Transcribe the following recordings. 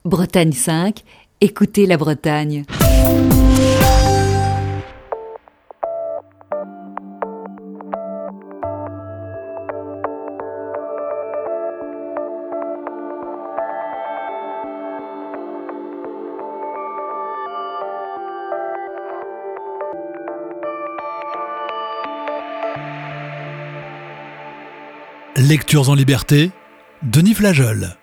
Bretagne 5, écoutez la Bretagne. Lectures en liberté, Denis Flageol.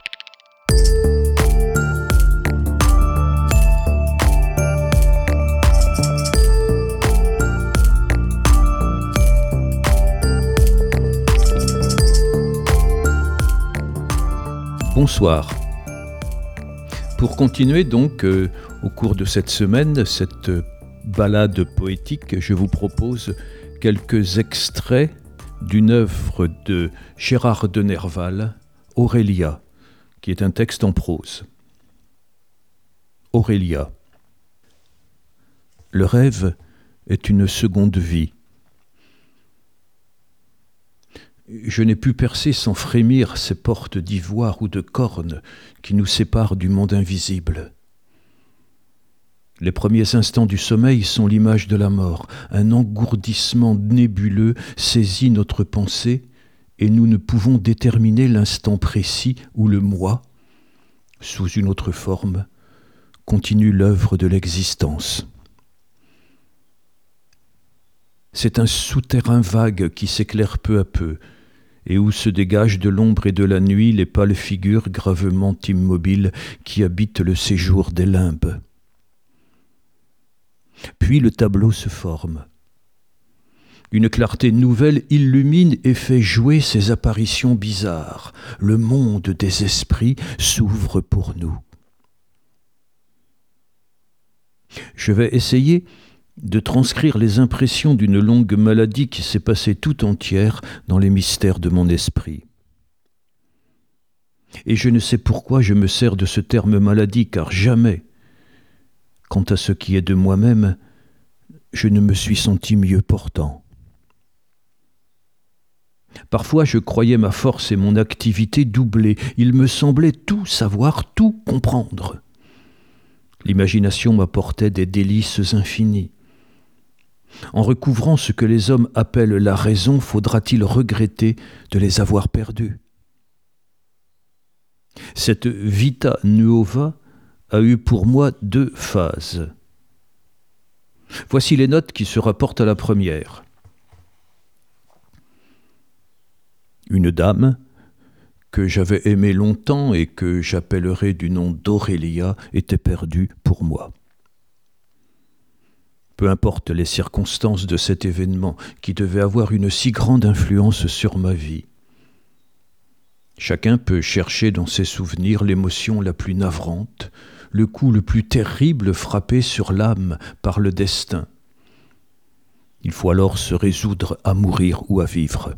Bonsoir. Pour continuer donc au cours de cette semaine, cette balade poétique, je vous propose quelques extraits d'une œuvre de Gérard de Nerval, Aurélia, qui est un texte en prose. Aurélia. Le rêve est une seconde vie. Je n'ai pu percer sans frémir ces portes d'ivoire ou de corne qui nous séparent du monde invisible. Les premiers instants du sommeil sont l'image de la mort. Un engourdissement nébuleux saisit notre pensée et nous ne pouvons déterminer l'instant précis où le moi, sous une autre forme, continue l'œuvre de l'existence. C'est un souterrain vague qui s'éclaire peu à peu et où se dégagent de l'ombre et de la nuit les pâles figures gravement immobiles qui habitent le séjour des limbes. Puis le tableau se forme. Une clarté nouvelle illumine et fait jouer ces apparitions bizarres. Le monde des esprits s'ouvre pour nous. Je vais essayer de transcrire les impressions d'une longue maladie qui s'est passée tout entière dans les mystères de mon esprit. Et je ne sais pourquoi je me sers de ce terme maladie, car jamais, quant à ce qui est de moi-même, je ne me suis senti mieux portant. Parfois, je croyais ma force et mon activité doublées. Il me semblait tout savoir, tout comprendre. L'imagination m'apportait des délices infinies. En recouvrant ce que les hommes appellent la raison, faudra-t-il regretter de les avoir perdus ? Cette vita nuova a eu pour moi 2 phases. Voici les notes qui se rapportent à la première. Une dame que j'avais aimée longtemps et que j'appellerai du nom d'Aurélia était perdue pour moi. Peu importe les circonstances de cet événement qui devait avoir une si grande influence sur ma vie. Chacun peut chercher dans ses souvenirs l'émotion la plus navrante, le coup le plus terrible frappé sur l'âme par le destin. Il faut alors se résoudre à mourir ou à vivre.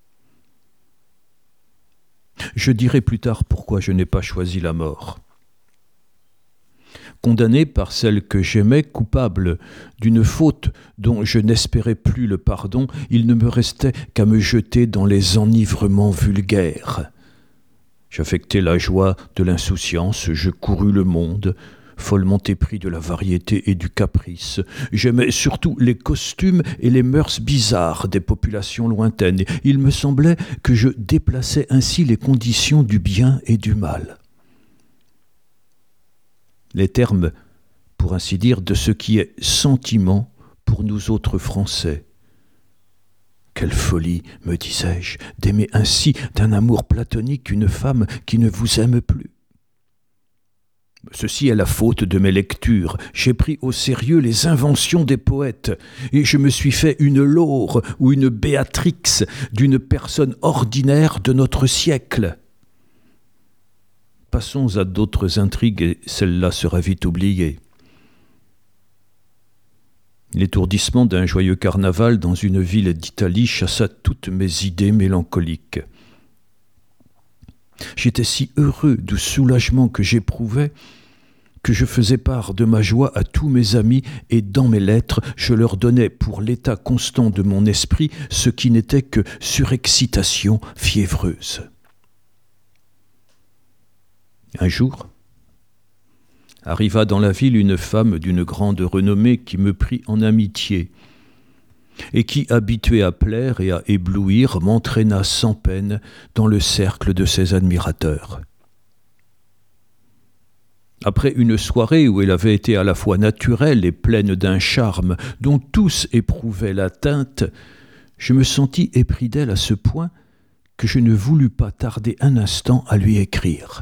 Je dirai plus tard pourquoi je n'ai pas choisi la mort. Condamné par celle que j'aimais, coupable d'une faute dont je n'espérais plus le pardon, il ne me restait qu'à me jeter dans les enivrements vulgaires. J'affectai la joie de l'insouciance, je courus le monde, follement épris de la variété et du caprice. J'aimais surtout les costumes et les mœurs bizarres des populations lointaines. Il me semblait que je déplaçais ainsi les conditions du bien et du mal. Les termes, pour ainsi dire, de ce qui est sentiment pour nous autres Français. Quelle folie, me disais-je, d'aimer ainsi d'un amour platonique une femme qui ne vous aime plus. Ceci est la faute de mes lectures. J'ai pris au sérieux les inventions des poètes et je me suis fait une Laure ou une Béatrix d'une personne ordinaire de notre siècle. Passons à d'autres intrigues et celle-là sera vite oubliée. L'étourdissement d'un joyeux carnaval dans une ville d'Italie chassa toutes mes idées mélancoliques. J'étais si heureux du soulagement que j'éprouvais que je faisais part de ma joie à tous mes amis et dans mes lettres, je leur donnais pour l'état constant de mon esprit ce qui n'était que surexcitation fiévreuse. Un jour, arriva dans la ville une femme d'une grande renommée qui me prit en amitié et qui, habituée à plaire et à éblouir, m'entraîna sans peine dans le cercle de ses admirateurs. Après une soirée où elle avait été à la fois naturelle et pleine d'un charme dont tous éprouvaient l'atteinte, je me sentis épris d'elle à ce point que je ne voulus pas tarder un instant à lui écrire.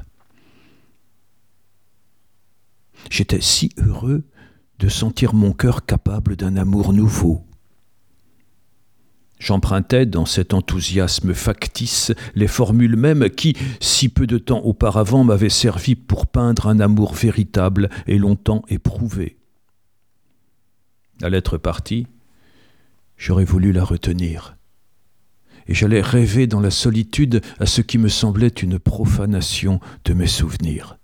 J'étais si heureux de sentir mon cœur capable d'un amour nouveau. J'empruntais dans cet enthousiasme factice les formules mêmes qui, si peu de temps auparavant, m'avaient servi pour peindre un amour véritable et longtemps éprouvé. La lettre partie, j'aurais voulu la retenir, et j'allais rêver dans la solitude à ce qui me semblait une profanation de mes souvenirs.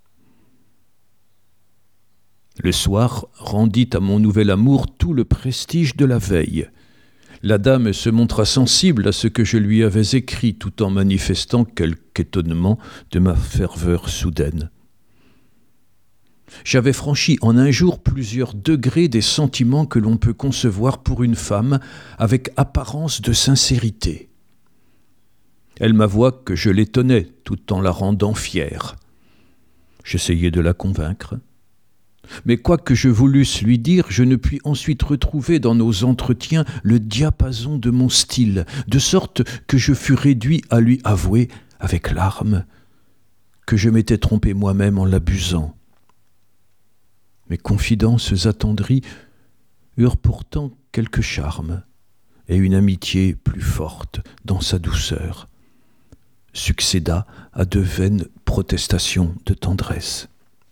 Le soir rendit à mon nouvel amour tout le prestige de la veille. La dame se montra sensible à ce que je lui avais écrit, tout en manifestant quelque étonnement de ma ferveur soudaine. J'avais franchi en un jour plusieurs degrés des sentiments que l'on peut concevoir pour une femme avec apparence de sincérité. Elle m'avoua que je l'étonnais tout en la rendant fière. J'essayai de la convaincre. Mais quoi que je voulusse lui dire, je ne puis ensuite retrouver dans nos entretiens le diapason de mon style, de sorte que je fus réduit à lui avouer, avec larmes, que je m'étais trompé moi-même en l'abusant. Mes confidences attendries eurent pourtant quelque charme, et une amitié plus forte dans sa douceur succéda à de vaines protestations de tendresse.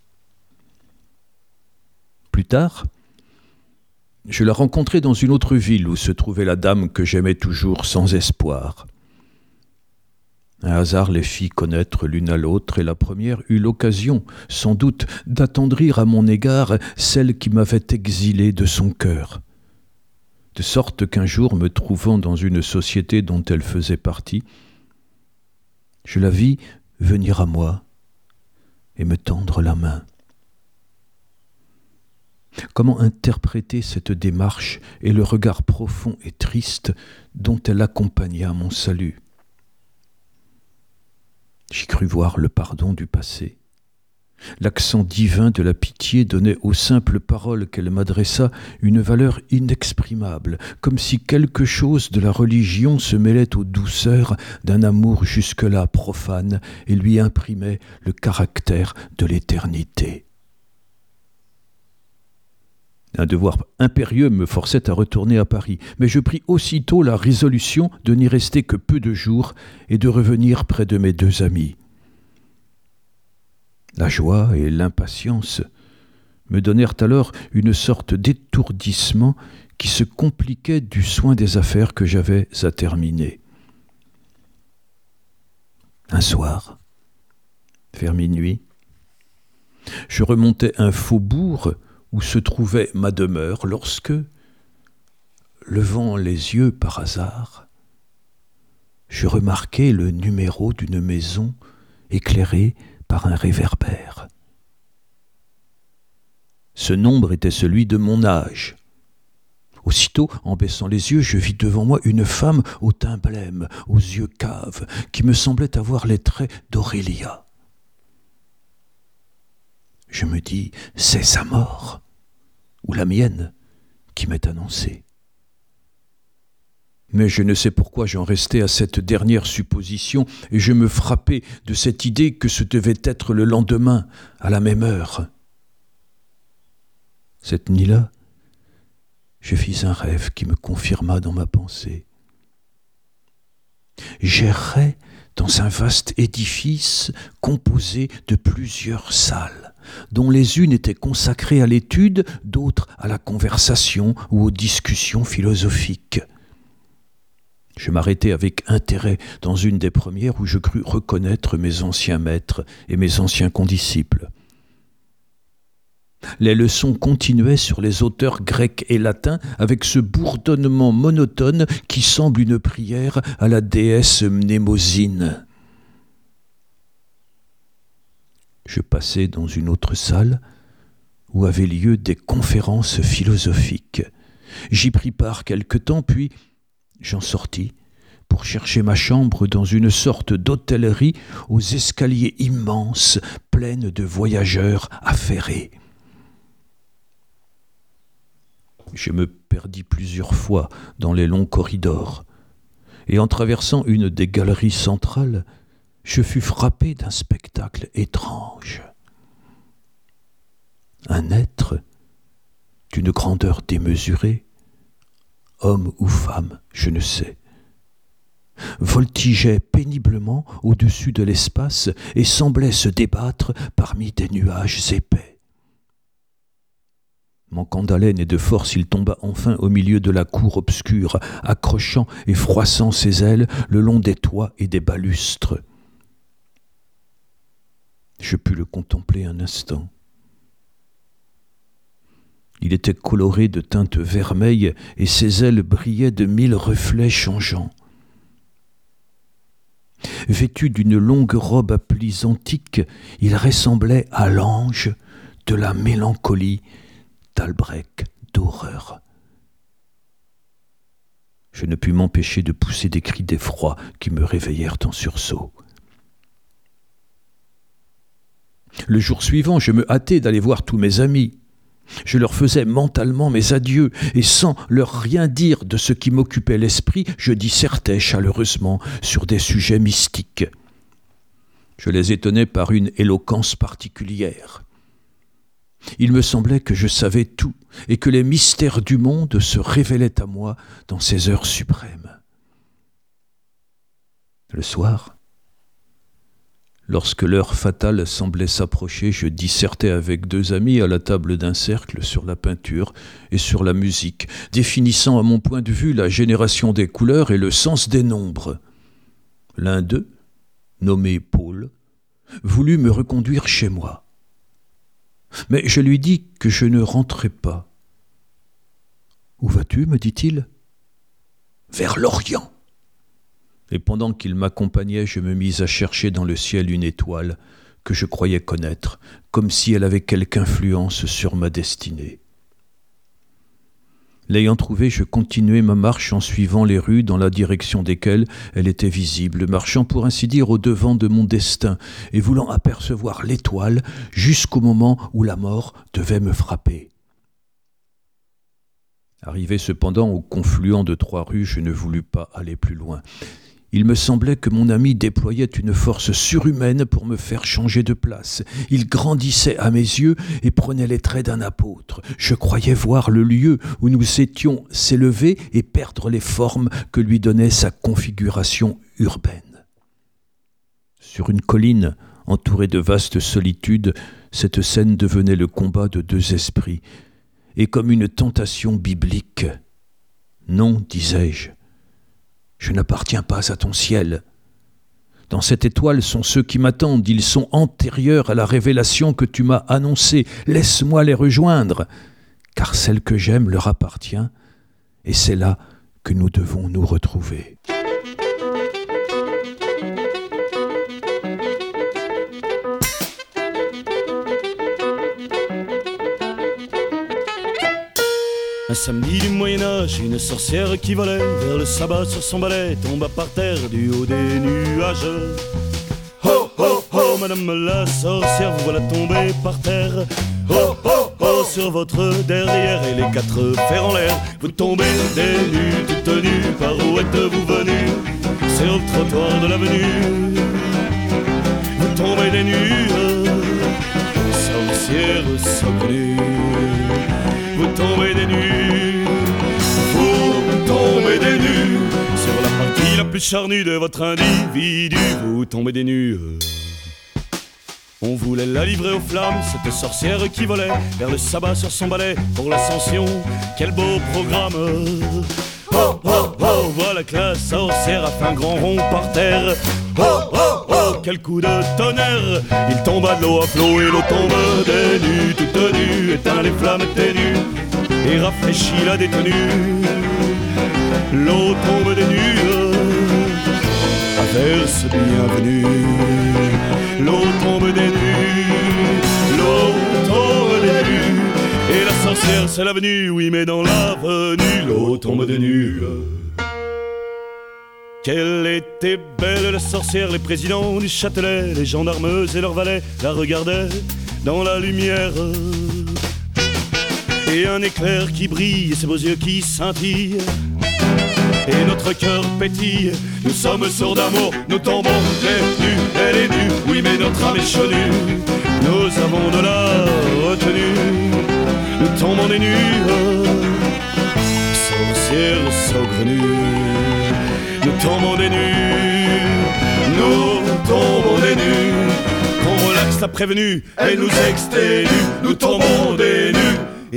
Plus tard, je la rencontrai dans une autre ville où se trouvait la dame que j'aimais toujours sans espoir. Un hasard les fit connaître l'une à l'autre, et la première eut l'occasion, sans doute, d'attendrir à mon égard celle qui m'avait exilé de son cœur. De sorte qu'un jour, me trouvant dans une société dont elle faisait partie, je la vis venir à moi et me tendre la main. Comment interpréter cette démarche et le regard profond et triste dont elle accompagna mon salut? J'y crus voir le pardon du passé. L'accent divin de la pitié donnait aux simples paroles qu'elle m'adressa une valeur inexprimable, comme si quelque chose de la religion se mêlait aux douceurs d'un amour jusque-là profane et lui imprimait le caractère de l'éternité. Un devoir impérieux me forçait à retourner à Paris, mais je pris aussitôt la résolution de n'y rester que peu de jours et de revenir près de mes deux amis. La joie et l'impatience me donnèrent alors une sorte d'étourdissement qui se compliquait du soin des affaires que j'avais à terminer. Un soir, vers minuit, je remontais un faubourg où se trouvait ma demeure lorsque, levant les yeux par hasard, je remarquai le numéro d'une maison éclairée par un réverbère. Ce nombre était celui de mon âge. Aussitôt, en baissant les yeux, je vis devant moi une femme au teint blême, aux yeux caves, qui me semblait avoir les traits d'Aurélia. Je me dis, c'est sa mort, ou la mienne, qui m'est annoncée. Mais je ne sais pourquoi j'en restais à cette dernière supposition, et je me frappais de cette idée que ce devait être le lendemain, à la même heure. Cette nuit-là, je fis un rêve qui me confirma dans ma pensée. J'errais dans un vaste édifice composé de plusieurs salles, dont les unes étaient consacrées à l'étude, d'autres à la conversation ou aux discussions philosophiques. Je m'arrêtai avec intérêt dans une des premières où je crus reconnaître mes anciens maîtres et mes anciens condisciples. Les leçons continuaient sur les auteurs grecs et latins avec ce bourdonnement monotone qui semble une prière à la déesse Mnémosyne. Je passai dans une autre salle où avaient lieu des conférences philosophiques. J'y pris part quelque temps, puis j'en sortis pour chercher ma chambre dans une sorte d'hôtellerie aux escaliers immenses, pleines de voyageurs affairés. Je me perdis plusieurs fois dans les longs corridors, et en traversant une des galeries centrales, je fus frappé d'un spectacle étrange. Un être d'une grandeur démesurée, homme ou femme, je ne sais, voltigeait péniblement au-dessus de l'espace et semblait se débattre parmi des nuages épais. Manquant d'haleine et de force, il tomba enfin au milieu de la cour obscure, accrochant et froissant ses ailes le long des toits et des balustres. Je pus le contempler un instant. Il était coloré de teintes vermeilles et ses ailes brillaient de 1000 reflets changeants. Vêtu d'une longue robe à plis antiques, il ressemblait à l'ange de la mélancolie d'Albrecht d'horreur. Je ne pus m'empêcher de pousser des cris d'effroi qui me réveillèrent en sursaut. Le jour suivant, je me hâtai d'aller voir tous mes amis. Je leur faisais mentalement mes adieux, et sans leur rien dire de ce qui m'occupait l'esprit, je dissertais chaleureusement sur des sujets mystiques. Je les étonnais par une éloquence particulière. Il me semblait que je savais tout, et que les mystères du monde se révélaient à moi dans ces heures suprêmes. Le soir, lorsque l'heure fatale semblait s'approcher, je dissertais avec 2 amis à la table d'un cercle sur la peinture et sur la musique, définissant à mon point de vue la génération des couleurs et le sens des nombres. L'un d'eux, nommé Paul, voulut me reconduire chez moi. Mais je lui dis que je ne rentrais pas. « Où vas-tu » me dit-il. « Vers l'Orient. » Et pendant qu'il m'accompagnait, je me mis à chercher dans le ciel une étoile que je croyais connaître, comme si elle avait quelque influence sur ma destinée. L'ayant trouvée, je continuai ma marche en suivant les rues dans la direction desquelles elle était visible, marchant pour ainsi dire au devant de mon destin et voulant apercevoir l'étoile jusqu'au moment où la mort devait me frapper. Arrivé cependant au confluent de 3 rues, je ne voulus pas aller plus loin. Il me semblait que mon ami déployait une force surhumaine pour me faire changer de place. Il grandissait à mes yeux et prenait les traits d'un apôtre. Je croyais voir le lieu où nous étions s'élever et perdre les formes que lui donnait sa configuration urbaine. Sur une colline entourée de vastes solitudes, cette scène devenait le combat de 2 esprits, et comme une tentation biblique. « Non, disais-je, je n'appartiens pas à ton ciel. Dans cette étoile sont ceux qui m'attendent, ils sont antérieurs à la révélation que tu m'as annoncée. Laisse-moi les rejoindre, car celle que j'aime leur appartient, et c'est là que nous devons nous retrouver. » Un samedi du Moyen-Âge, une sorcière qui volait vers le sabbat sur son balai tomba par terre du haut des nuages. Ho, ho, ho, madame la sorcière, vous voilà tombée par terre. Ho, ho, ho, sur votre derrière et les 4 fers en l'air. Vous tombez des nues, toutes nues, par où êtes-vous venue? Sur le trottoir de l'avenue. Vous tombez des nues, sorcière saugrenue. Vous tombez des nues, vous tombez des nues, sur la partie la plus charnue de votre individu, vous tombez des nues. On voulait la livrer aux flammes, cette sorcière qui volait vers le sabbat sur son balai pour l'ascension. Quel beau programme! Oh, oh, oh, voilà que la sorcière a fait un grand rond par terre. Oh, oh, oh, quel coup de tonnerre! Il tomba de l'eau à flot et l'eau tombe des nues, toute nue, éteint les flammes ténues et rafraîchit la détenue. L'eau tombe des nues, averse bienvenue. L'eau tombe des nues, l'eau tombe des nues. sorcière, c'est l'avenue, oui, mais dans l'avenue, l'eau tombe des nues. Qu'elle était belle la sorcière, les présidents du Châtelet, les gendarmes et leurs valets la regardaient dans la lumière. Et un éclair qui brille, et ses beaux yeux qui scintillent, et notre cœur pétille. Nous sommes sourds d'amour, nous tombons les nus, elle est nue, oui mais notre âme est chenue. Nous avons de la retenue, nous tombons des nues. Sorcière saugrenue, nous tombons des nues, nous tombons des nues. Qu'on relaxe la prévenue, elle nous exténue, nous tombons des nues. Et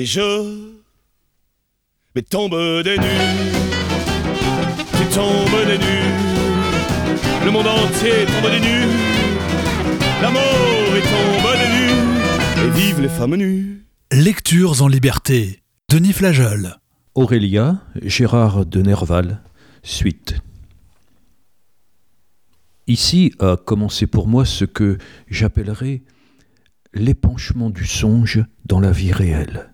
mais tombe des nues, tu tombes des nues, le monde entier tombe des nues, l'amour est tombe des nues, et vive les femmes nues. Lectures en liberté. Denis Flageol. Aurélia, Gérard de Nerval, suite. Ici a commencé pour moi ce que j'appellerais l'épanchement du songe dans la vie réelle.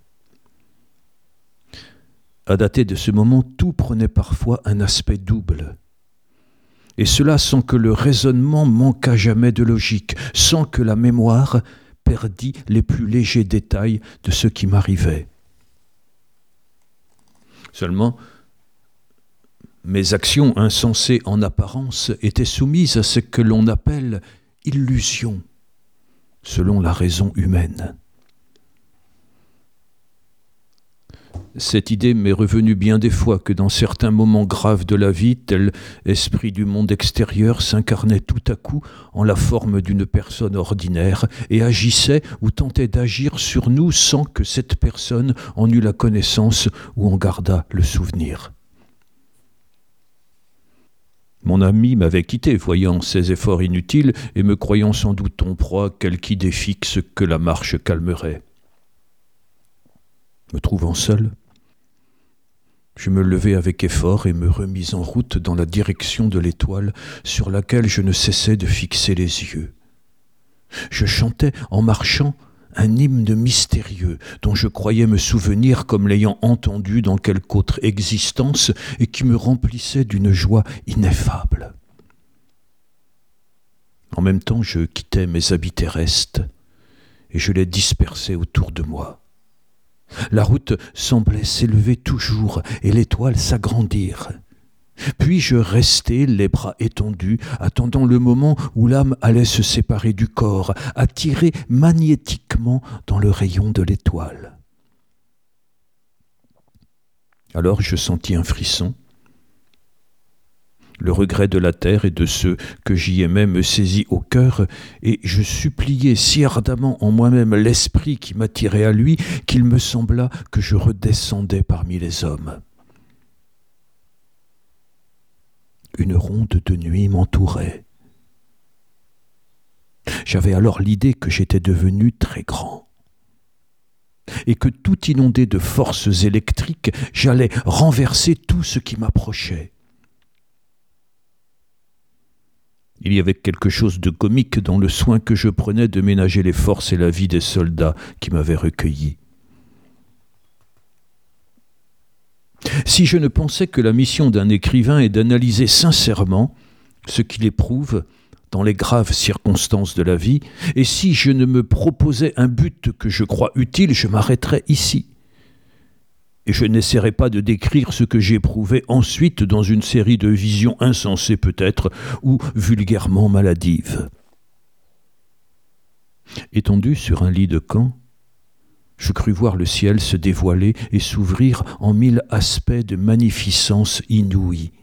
À dater de ce moment, tout prenait parfois un aspect double. Et cela sans que le raisonnement manquât jamais de logique, sans que la mémoire perdît les plus légers détails de ce qui m'arrivait. Seulement, mes actions insensées en apparence étaient soumises à ce que l'on appelle illusion, selon la raison humaine. Cette idée m'est revenue bien des fois que dans certains moments graves de la vie, tel esprit du monde extérieur s'incarnait tout à coup en la forme d'une personne ordinaire et agissait ou tentait d'agir sur nous sans que cette personne en eût la connaissance ou en gardât le souvenir. Mon ami m'avait quitté, voyant ses efforts inutiles et me croyant sans doute en proie quelque idée fixe que la marche calmerait. Me trouvant seul, je me levai avec effort et me remis en route dans la direction de l'étoile sur laquelle je ne cessais de fixer les yeux. Je chantais en marchant un hymne mystérieux dont je croyais me souvenir comme l'ayant entendu dans quelque autre existence et qui me remplissait d'une joie ineffable. En même temps, je quittais mes habits terrestres et je les dispersais autour de moi. La route semblait s'élever toujours et l'étoile s'agrandir. Puis je restai, les bras étendus, attendant le moment où l'âme allait se séparer du corps, attirée magnétiquement dans le rayon de l'étoile. Alors je sentis un frisson. Le regret de la terre et de ceux que j'y aimais me saisit au cœur, et je suppliai si ardemment en moi-même l'esprit qui m'attirait à lui qu'il me sembla que je redescendais parmi les hommes. Une ronde de nuit m'entourait. J'avais alors l'idée que j'étais devenu très grand, et que tout inondé de forces électriques, j'allais renverser tout ce qui m'approchait. Il y avait quelque chose de comique dans le soin que je prenais de ménager les forces et la vie des soldats qui m'avaient recueilli. Si je ne pensais que la mission d'un écrivain est d'analyser sincèrement ce qu'il éprouve dans les graves circonstances de la vie, et si je ne me proposais un but que je crois utile, je m'arrêterais ici. Et je n'essaierai pas de décrire ce que j'éprouvais ensuite dans une série de visions insensées peut-être, ou vulgairement maladives. Étendu sur un lit de camp, je crus voir le ciel se dévoiler et s'ouvrir en 1000 aspects de magnificence inouïe.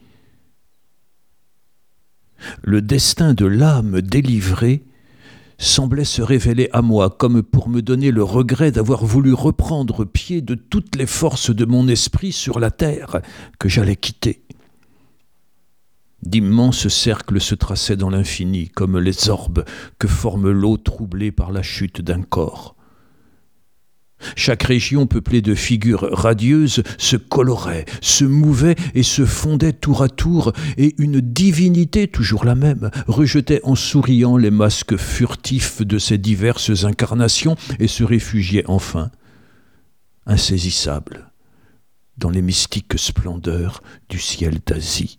Le destin de l'âme délivrée semblait se révéler à moi comme pour me donner le regret d'avoir voulu reprendre pied de toutes les forces de mon esprit sur la terre que j'allais quitter. D'immenses cercles se traçaient dans l'infini comme les orbes que forme l'eau troublée par la chute d'un corps. Chaque région peuplée de figures radieuses se colorait, se mouvait et se fondait tour à tour, et une divinité, toujours la même, rejetait en souriant les masques furtifs de ces diverses incarnations et se réfugiait enfin insaisissable, dans les mystiques splendeurs du ciel d'Asie.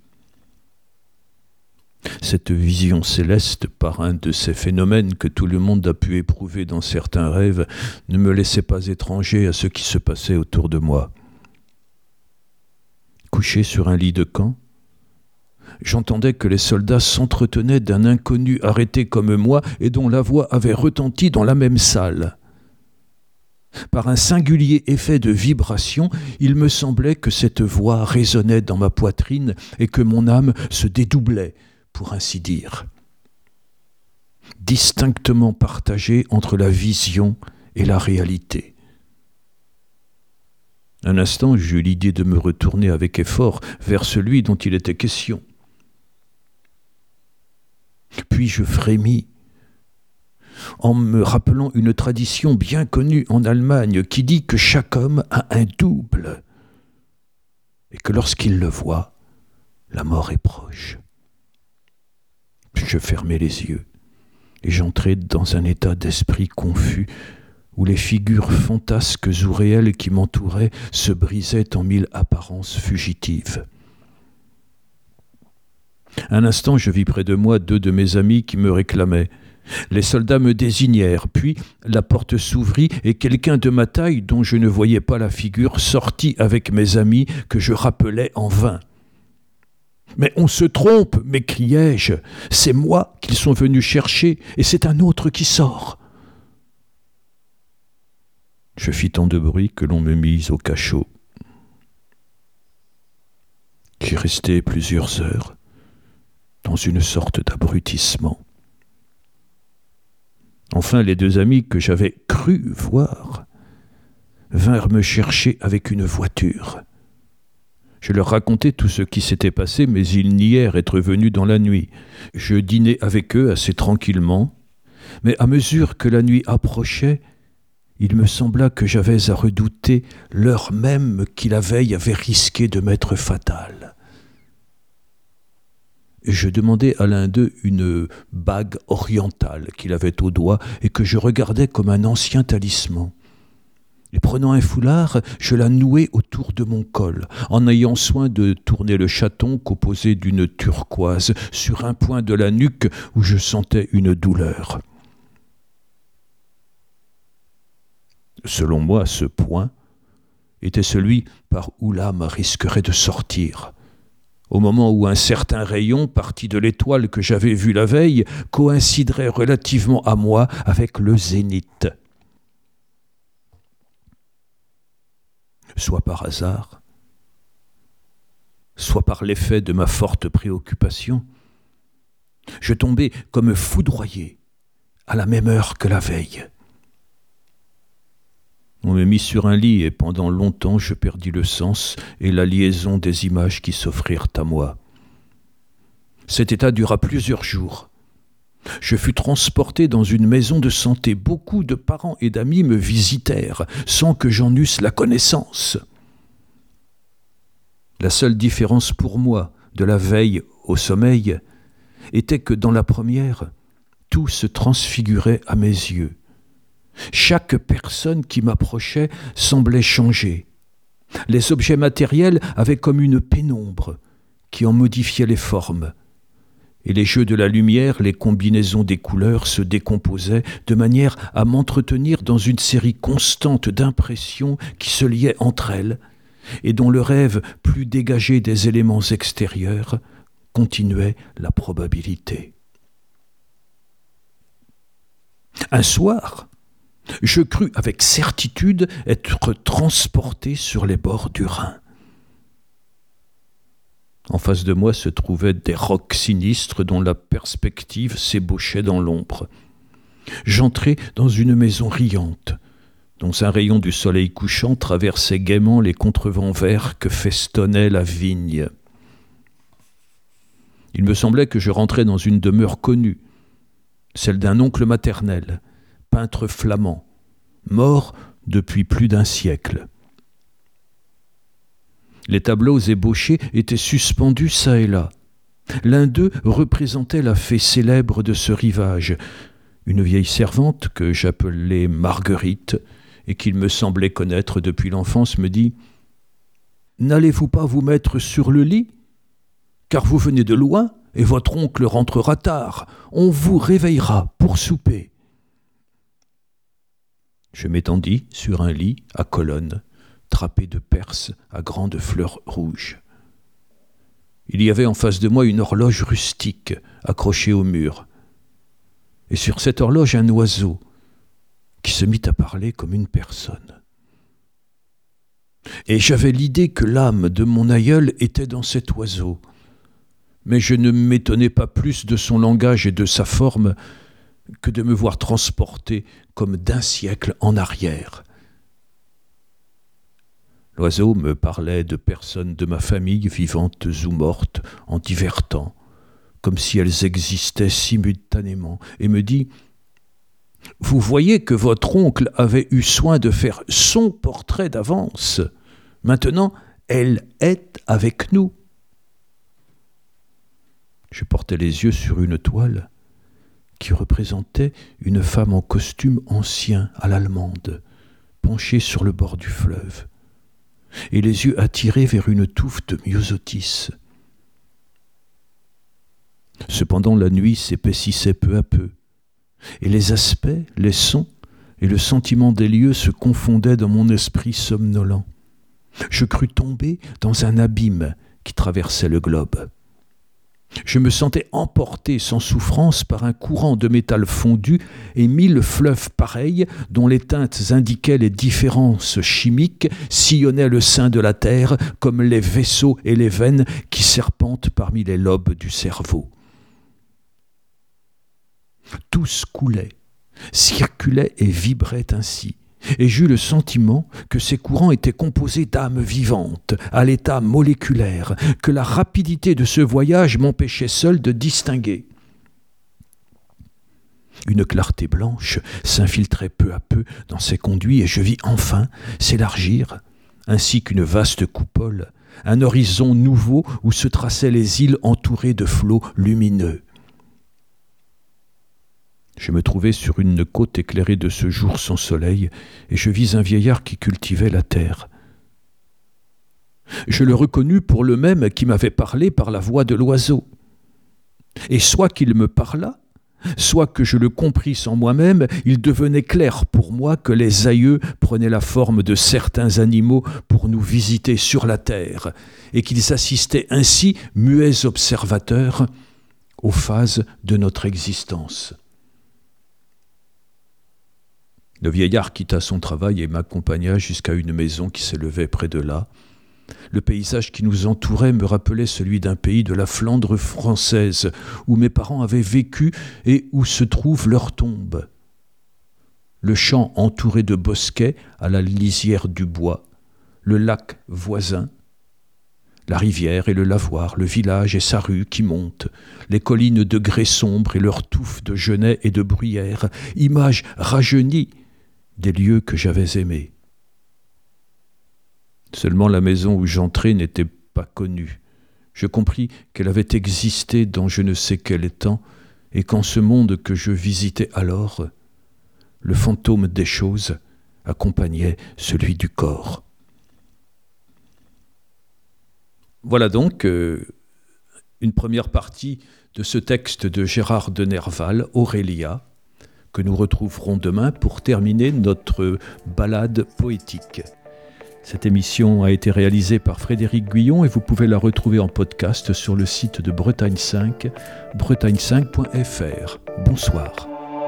Cette vision céleste, par un de ces phénomènes que tout le monde a pu éprouver dans certains rêves, ne me laissait pas étranger à ce qui se passait autour de moi. Couché sur un lit de camp, j'entendais que les soldats s'entretenaient d'un inconnu arrêté comme moi et dont la voix avait retenti dans la même salle. Par un singulier effet de vibration, il me semblait que cette voix résonnait dans ma poitrine et que mon âme se dédoublait, pour ainsi dire, distinctement partagée entre la vision et la réalité. Un instant, j'eus l'idée de me retourner avec effort vers celui dont il était question. Puis je frémis en me rappelant une tradition bien connue en Allemagne qui dit que chaque homme a un double et que lorsqu'il le voit, la mort est proche. Puis je fermai les yeux et j'entrai dans un état d'esprit confus où les figures fantasques ou réelles qui m'entouraient se brisaient en mille apparences fugitives. Un instant, je vis près de moi 2 de mes amis qui me réclamaient. Les soldats me désignèrent, puis la porte s'ouvrit et quelqu'un de ma taille, dont je ne voyais pas la figure, sortit avec mes amis que je rappelais en vain. « Mais on se trompe !» m'écriai-je. « C'est moi qu'ils sont venus chercher et c'est un autre qui sort. » Je fis tant de bruit que l'on me mit au cachot. J'y restai plusieurs heures, dans une sorte d'abrutissement. Enfin, les 2 amis que j'avais cru voir vinrent me chercher avec une voiture. Je leur racontai tout ce qui s'était passé, mais ils nièrent être venus dans la nuit. Je dînai avec eux assez tranquillement, mais à mesure que la nuit approchait, il me sembla que j'avais à redouter l'heure même qui la veille avait risqué de m'être fatale. Je demandai à l'un d'eux une bague orientale qu'il avait au doigt et que je regardais comme un ancien talisman. Et prenant un foulard, je la nouai autour de mon col, en ayant soin de tourner le chaton composé d'une turquoise sur un point de la nuque où je sentais une douleur. Selon moi, ce point était celui par où l'âme risquerait de sortir, au moment où un certain rayon, parti de l'étoile que j'avais vue la veille, coïnciderait relativement à moi avec le zénith. Soit par hasard, soit par l'effet de ma forte préoccupation, je tombai comme foudroyé à la même heure que la veille. On me mit sur un lit et pendant longtemps je perdis le sens et la liaison des images qui s'offrirent à moi. Cet état dura plusieurs jours. Je fus transporté dans une maison de santé. Beaucoup de parents et d'amis me visitèrent sans que j'en eusse la connaissance. La seule différence pour moi de la veille au sommeil était que dans la première, tout se transfigurait à mes yeux. Chaque personne qui m'approchait semblait changer. Les objets matériels avaient comme une pénombre qui en modifiait les formes. Et les jeux de la lumière, les combinaisons des couleurs se décomposaient de manière à m'entretenir dans une série constante d'impressions qui se liaient entre elles et dont le rêve, plus dégagé des éléments extérieurs, continuait la probabilité. Un soir, je crus avec certitude être transporté sur les bords du Rhin. En face de moi se trouvaient des rocs sinistres dont la perspective s'ébauchait dans l'ombre. J'entrai dans une maison riante, dont un rayon du soleil couchant traversait gaiement les contrevents verts que festonnait la vigne. Il me semblait que je rentrais dans une demeure connue, celle d'un oncle maternel, peintre flamand, mort depuis plus d'1 siècle. Les tableaux ébauchés étaient suspendus çà et là. L'un d'eux représentait la fée célèbre de ce rivage, une vieille servante que j'appelais Marguerite et qu'il me semblait connaître depuis l'enfance, me dit « N'allez-vous pas vous mettre sur le lit ? Car vous venez de loin et votre oncle rentrera tard. On vous réveillera pour souper. » Je m'étendis sur un lit à colonnes, trappé de perses à grandes fleurs rouges. Il y avait en face de moi une horloge rustique accrochée au mur. Et sur cette horloge, un oiseau qui se mit à parler comme une personne. Et j'avais l'idée que l'âme de mon aïeul était dans cet oiseau. Mais je ne m'étonnais pas plus de son langage et de sa forme que de me voir transporté comme d'un siècle en arrière. L'oiseau me parlait de personnes de ma famille, vivantes ou mortes, en divers temps, comme si elles existaient simultanément, et me dit « Vous voyez que votre oncle avait eu soin de faire son portrait d'avance. Maintenant, elle est avec nous. » Je portais les yeux sur une toile qui représentait une femme en costume ancien à l'allemande, penchée sur le bord du fleuve, et les yeux attirés vers une touffe de myosotis. Cependant, la nuit s'épaississait peu à peu, et les aspects, les sons et le sentiment des lieux se confondaient dans mon esprit somnolent. Je crus tomber dans un abîme qui traversait le globe. Je me sentais emporté sans souffrance par un courant de métal fondu et 1000 fleuves pareils dont les teintes indiquaient les différences chimiques sillonnaient le sein de la terre comme les vaisseaux et les veines qui serpentent parmi les lobes du cerveau. Tous coulaient, circulaient et vibraient ainsi. Et j'eus le sentiment que ces courants étaient composés d'âmes vivantes, à l'état moléculaire, que la rapidité de ce voyage m'empêchait seul de distinguer. Une clarté blanche s'infiltrait peu à peu dans ces conduits et je vis enfin s'élargir, ainsi qu'une vaste coupole, un horizon nouveau où se traçaient les îles entourées de flots lumineux. Je me trouvais sur une côte éclairée de ce jour sans soleil, et je vis un vieillard qui cultivait la terre. Je le reconnus pour le même qui m'avait parlé par la voix de l'oiseau. Et soit qu'il me parlât, soit que je le comprisse en moi-même, il devenait clair pour moi que les aïeux prenaient la forme de certains animaux pour nous visiter sur la terre, et qu'ils assistaient ainsi, muets observateurs, aux phases de notre existence. Le vieillard quitta son travail et m'accompagna jusqu'à une maison qui s'élevait près de là. Le paysage qui nous entourait me rappelait celui d'un pays de la Flandre française, où mes parents avaient vécu et où se trouve leur tombe. Le champ entouré de bosquets à la lisière du bois, le lac voisin, la rivière et le lavoir, le village et sa rue qui montent, les collines de grès sombre et leurs touffes de genêts et de bruyères, images rajeunies des lieux que j'avais aimés. Seulement la maison où j'entrais n'était pas connue. Je compris qu'elle avait existé dans je ne sais quel temps, et qu'en ce monde que je visitais alors, le fantôme des choses accompagnait celui du corps. Voilà donc une première partie de ce texte de Gérard de Nerval, Aurélia, que nous retrouverons demain pour terminer notre balade poétique. Cette émission a été réalisée par Frédéric Guyon et vous pouvez la retrouver en podcast sur le site de Bretagne 5, bretagne5.fr. Bonsoir.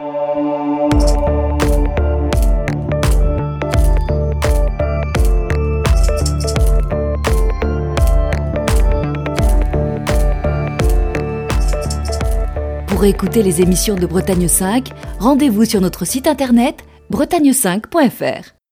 Pour écouter les émissions de Bretagne 5, rendez-vous sur notre site internet bretagne5.fr.